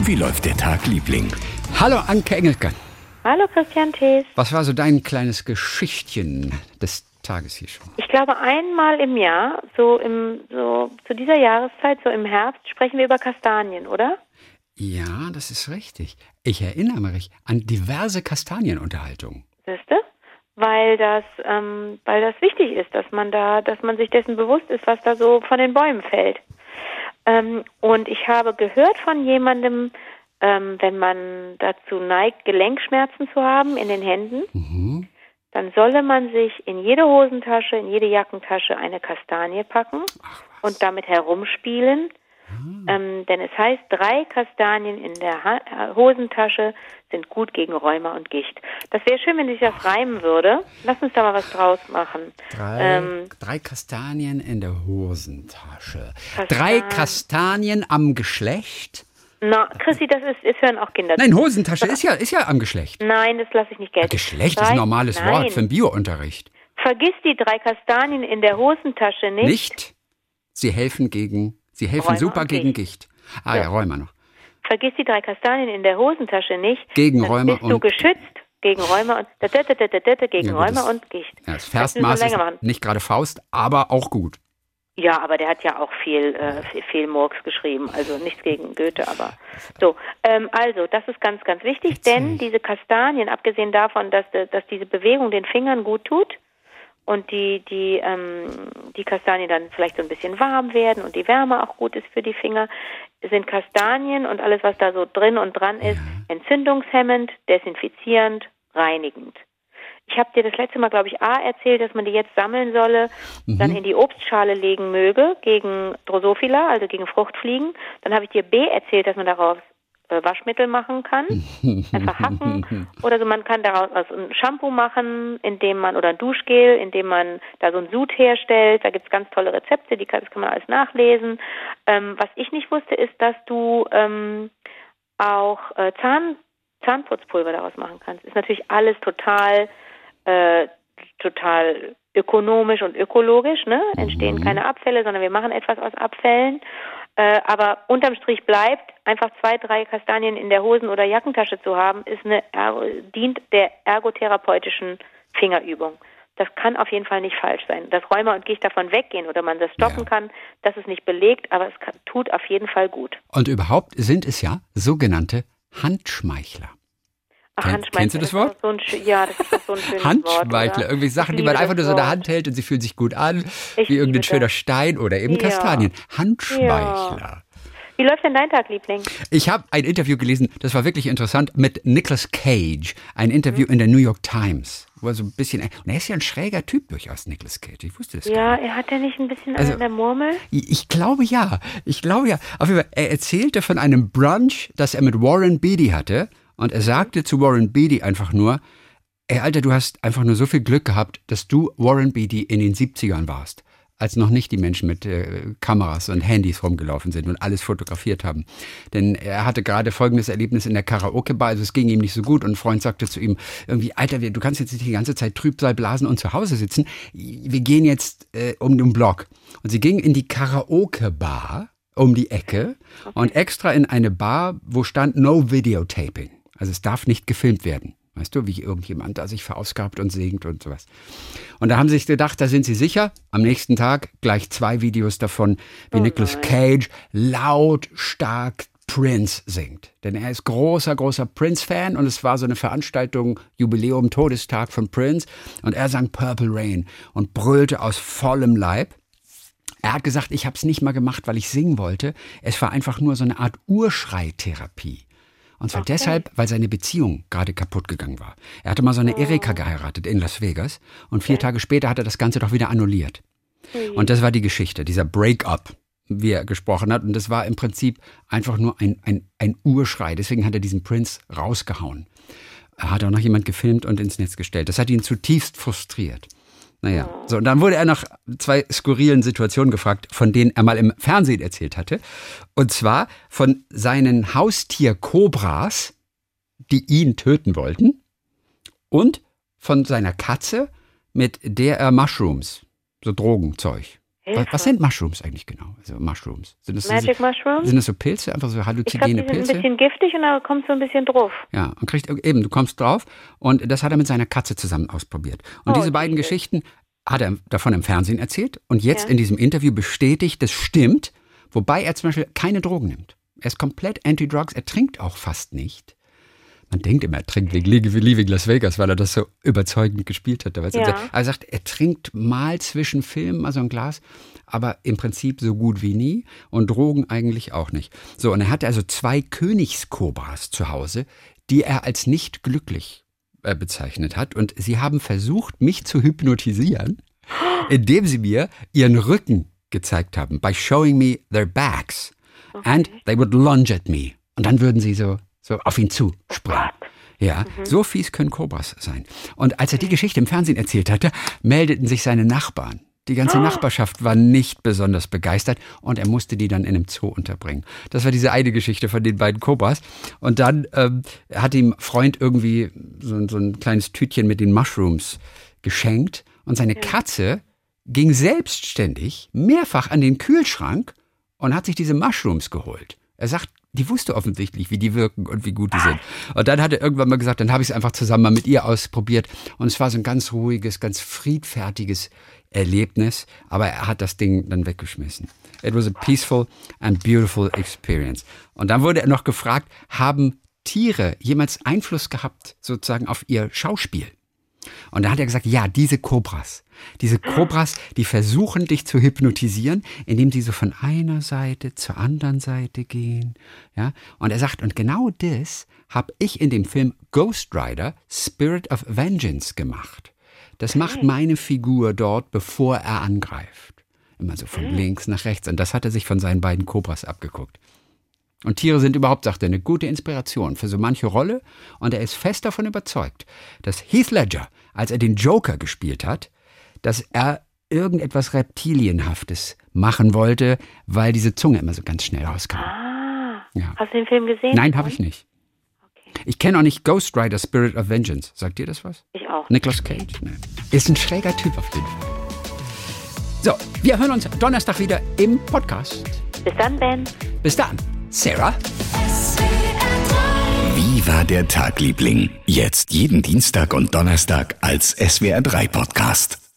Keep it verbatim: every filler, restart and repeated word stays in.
Wie läuft der Tag, Liebling? Hallo Anke Engelke. Hallo Christian Thees. Was war so dein kleines Geschichtchen des Tages hier schon? Ich glaube, einmal im Jahr, so im so zu dieser Jahreszeit, so im Herbst, sprechen wir über Kastanien, oder? Ja, das ist richtig. Ich erinnere mich an diverse Kastanienunterhaltungen. Siehste? Weil das, ähm, weil das wichtig ist, dass man da, dass man sich dessen bewusst ist, was da so von den Bäumen fällt. Ähm, und ich habe gehört von jemandem, ähm, wenn man dazu neigt, Gelenkschmerzen zu haben in den Händen, mhm. dann solle man sich in jede Hosentasche, in jede Jackentasche eine Kastanie packen und damit herumspielen. Ah. Ähm, denn es heißt, drei Kastanien in der ha- Hosentasche sind gut gegen Rheuma und Gicht. Das wäre schön, wenn sich das reimen würde. Lass uns da mal was draus machen. Drei, ähm, drei Kastanien in der Hosentasche. Kastan- drei Kastanien am Geschlecht? Na, Chrissy, das ist, es hören auch Kinder. Nein, Hosentasche ist ja, ist ja am Geschlecht. Nein, das lasse ich nicht gelten. Geschlecht drei, ist ein normales nein. Wort für den Biounterricht. Vergiss die drei Kastanien in der Hosentasche nicht. Nicht? Sie helfen gegen, sie helfen Rheuma super gegen Gicht. Gicht. Ah ja, ja Rheuma noch. Vergiss die drei Kastanien in der Hosentasche nicht. Gegen Rheuma und bist du geschützt gegen Rheuma und gegen ja, Rheuma das, und Gicht. Ja, das Versmaß ist nicht gerade Faust, aber auch gut. Ja, aber der hat ja auch viel, äh, viel, viel Murks geschrieben, also nichts gegen Goethe, aber so. Ähm, also, das ist ganz, ganz wichtig, Witzig. Denn diese Kastanien, abgesehen davon, dass, dass diese Bewegung den Fingern gut tut und die, die, ähm, die Kastanien dann vielleicht so ein bisschen warm werden und die Wärme auch gut ist für die Finger, sind Kastanien und alles, was da so drin und dran ist, ja. entzündungshemmend, desinfizierend, reinigend. Ich habe dir das letzte Mal, glaube ich, A erzählt, dass man die jetzt sammeln solle, mhm. dann in die Obstschale legen möge gegen Drosophila, also gegen Fruchtfliegen. Dann habe ich dir B erzählt, dass man daraus äh, Waschmittel machen kann, einfach hacken. Oder so, man kann daraus also ein Shampoo machen, indem man oder ein Duschgel, indem man da so ein Sud herstellt. Da gibt es ganz tolle Rezepte, die kann, das kann man alles nachlesen. Ähm, was ich nicht wusste, ist, dass du ähm, auch äh, Zahn, Zahnputzpulver daraus machen kannst. Ist natürlich alles total Äh, total ökonomisch und ökologisch, ne? Entstehen mhm. keine Abfälle, sondern wir machen etwas aus Abfällen. Äh, aber unterm Strich bleibt, einfach zwei, drei Kastanien in der Hosen- oder Jackentasche zu haben, ist eine, dient der ergotherapeutischen Fingerübung. Das kann auf jeden Fall nicht falsch sein. Dass Rheuma und Gicht davon weggehen oder man das stoppen ja. kann, das ist nicht belegt, aber es kann, tut auf jeden Fall gut. Und überhaupt sind es ja sogenannte Handschmeichler. Ach, Kenn, kennst du das Wort? Das so ein, ja, das ist so ein schönes Handschmeichler, Wort, irgendwie Sachen, die man einfach nur so in der Hand hält und sie fühlen sich gut an, ich wie irgendein schöner das. Stein oder eben ja. Kastanien. Handschmeichler. Ja. Wie läuft denn dein Tag, Liebling? Ich habe ein Interview gelesen, das war wirklich interessant, mit Nicolas Cage. Ein Interview mhm. in der New York Times. Wo er so ein bisschen, und er ist ja ein schräger Typ durchaus, Nicolas Cage. Ich wusste das ja, gar nicht. Ja, er hat ja nicht ein bisschen also, an der Murmel? Ich, ich glaube ja. Ich glaube ja. Auf jeden Fall, er erzählte von einem Brunch, das er mit Warren Beatty hatte. Und er sagte zu Warren Beatty einfach nur, ey Alter, du hast einfach nur so viel Glück gehabt, dass du Warren Beatty in den siebzigern warst, als noch nicht die Menschen mit äh, Kameras und Handys rumgelaufen sind und alles fotografiert haben. Denn er hatte gerade folgendes Erlebnis in der Karaoke-Bar, also es ging ihm nicht so gut und ein Freund sagte zu ihm, irgendwie, Alter, du kannst jetzt nicht die ganze Zeit Trübsal blasen und zu Hause sitzen, wir gehen jetzt äh, um den Block. Und sie gingen in die Karaoke-Bar um die Ecke okay. und extra in eine Bar, wo stand No Videotaping. Also es darf nicht gefilmt werden. Weißt du, wie irgendjemand da sich verausgabt und singt und sowas. Und da haben sie sich gedacht, da sind sie sicher. Am nächsten Tag gleich zwei Videos davon, wie oh Nicolas Cage laut, stark Prince singt. Denn er ist großer, großer Prince-Fan und es war so eine Veranstaltung, Jubiläum, Todestag von Prince. Und er sang Purple Rain und brüllte aus vollem Leib. Er hat gesagt, ich habe es nicht mal gemacht, weil ich singen wollte. Es war einfach nur so eine Art Urschreitherapie. Und zwar okay. deshalb, weil seine Beziehung gerade kaputt gegangen war. Er hatte mal so eine oh. Erika geheiratet in Las Vegas und vier okay. Tage später hat er das Ganze doch wieder annulliert. Mhm. Und das war die Geschichte, dieser Break-up, wie er gesprochen hat. Und das war im Prinzip einfach nur ein, ein, ein Urschrei. Deswegen hat er diesen Prince rausgehauen. Er hat auch noch jemand gefilmt und ins Netz gestellt. Das hat ihn zutiefst frustriert. Naja, so, und dann wurde er nach zwei skurrilen Situationen gefragt, von denen er mal im Fernsehen erzählt hatte. Und zwar von seinen Haustier-Kobras, die ihn töten wollten, und von seiner Katze, mit der er Mushrooms, so Drogenzeug, Was, was sind Mushrooms eigentlich genau? Also Mushrooms. Sind das, Magic sind, Mushrooms? Sind das so Pilze, einfach so halluzinogene ich glaub, die sind Pilze? ein bisschen giftig und da kommst du ein bisschen drauf. Ja, und kriegt eben, du kommst drauf und das hat er mit seiner Katze zusammen ausprobiert. Und oh, diese beiden Jesus. Geschichten hat er davon im Fernsehen erzählt und jetzt ja. in diesem Interview bestätigt, das stimmt, wobei er zum Beispiel keine Drogen nimmt. Er ist komplett anti-drugs, er trinkt auch fast nicht. Man denkt immer, er trinkt wegen Leaving Las Vegas, weil er das so überzeugend gespielt hat. Aber ja. er sagt, er trinkt mal zwischen Filmen mal so ein Glas, aber im Prinzip so gut wie nie und Drogen eigentlich auch nicht. So, und er hatte also zwei Königskobras zu Hause, die er als nicht glücklich äh, bezeichnet hat. Und sie haben versucht, mich zu hypnotisieren, indem sie mir ihren Rücken gezeigt haben, by showing me their backs. Okay. And they would lunge at me. Und dann würden sie so So auf ihn zu springen. Ja, mhm. so fies können Kobras sein. Und als er die Geschichte im Fernsehen erzählt hatte, meldeten sich seine Nachbarn. Die ganze oh. Nachbarschaft war nicht besonders begeistert und er musste die dann in einem Zoo unterbringen. Das war diese eine Geschichte von den beiden Kobras. Und dann ähm, hat ihm Freund irgendwie so, so ein kleines Tütchen mit den Mushrooms geschenkt. Und seine ja. Katze ging selbstständig mehrfach an den Kühlschrank und hat sich diese Mushrooms geholt. Er sagt, die wusste offensichtlich, wie die wirken und wie gut die sind. Und dann hat er irgendwann mal gesagt, dann habe ich es einfach zusammen mal mit ihr ausprobiert. Und es war so ein ganz ruhiges, ganz friedfertiges Erlebnis. Aber er hat das Ding dann weggeschmissen. It was a peaceful and beautiful experience. Und dann wurde er noch gefragt, haben Tiere jemals Einfluss gehabt sozusagen auf ihr Schauspiel? Und da hat er gesagt, ja, diese Kobras. Diese Kobras, die versuchen, dich zu hypnotisieren, indem sie so von einer Seite zur anderen Seite gehen. Ja? Und er sagt, und genau das habe ich in dem Film Ghost Rider, Spirit of Vengeance gemacht. Das macht meine Figur dort, bevor er angreift. Immer so von links nach rechts. Und das hat er sich von seinen beiden Kobras abgeguckt. Und Tiere sind überhaupt, sagt er, eine gute Inspiration für so manche Rolle. Und er ist fest davon überzeugt, dass Heath Ledger, als er den Joker gespielt hat, dass er irgendetwas Reptilienhaftes machen wollte, weil diese Zunge immer so ganz schnell rauskam. Ah, ja. Hast du den Film gesehen? Nein, habe ich nicht. Okay. Ich kenne auch nicht Ghost Rider, Spirit of Vengeance. Sagt dir das was? Ich auch. Nicolas Cage? Nee. Ist ein schräger Typ auf jeden Fall. So, wir hören uns Donnerstag wieder im Podcast. Bis dann, Ben. Bis dann, Sarah. Wie war der Tag, Liebling? Jetzt jeden Dienstag und Donnerstag als S W R drei Podcast.